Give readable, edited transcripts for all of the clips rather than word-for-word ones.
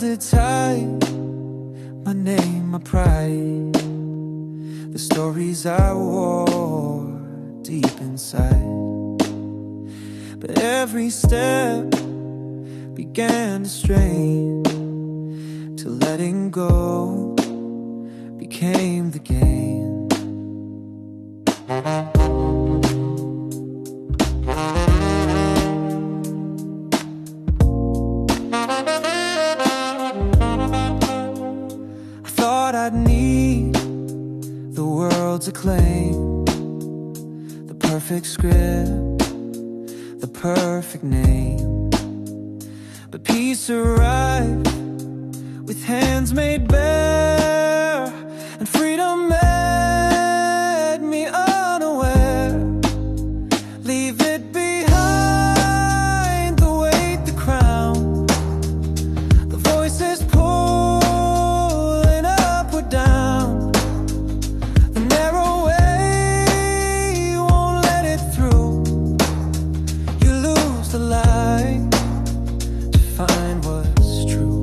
it tight, my name, my pride, the stories I wore deep inside. But every step began to strain, till letting go became the game. I thought I'd need the world's acclaim, the perfect script, the perfect name. But peace arrived with hands made bare, and freedom met me unaware. Leave it behind, the weight, the crown, the voices pulling up or down. The narrow way won't let it through. You lose the light to find what's true.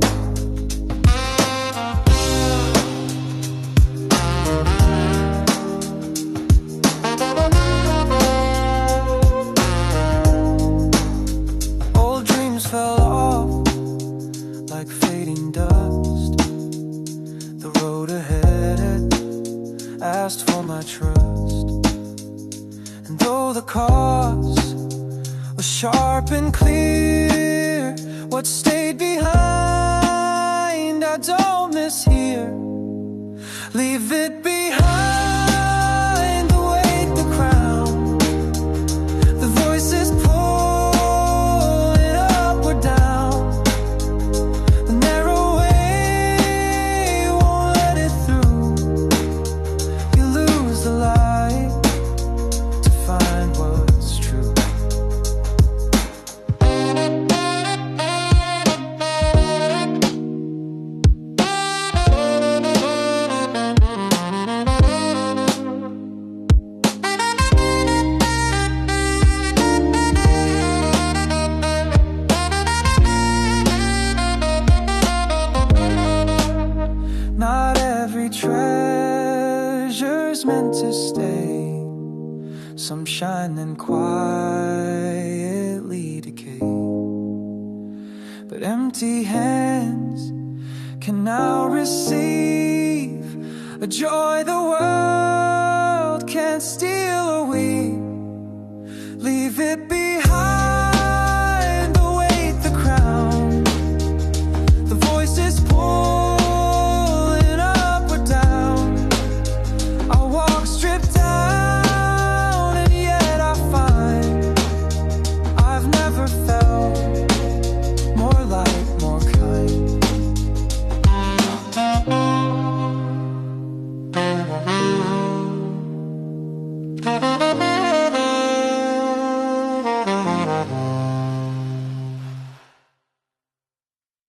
Old dreams fell off like fading dust. The road ahead had asked for my trust, and though the cost was sharp and clear, what stayed behind I don't miss here. Leave it behind, the weight, the crown, the voices pulling up or down. The narrow way won't let it through. You lose the light to find what's true. Not every treasure's meant to stay. Some shine and quietly decay. But empty hands can now receive a joy the world can't steal.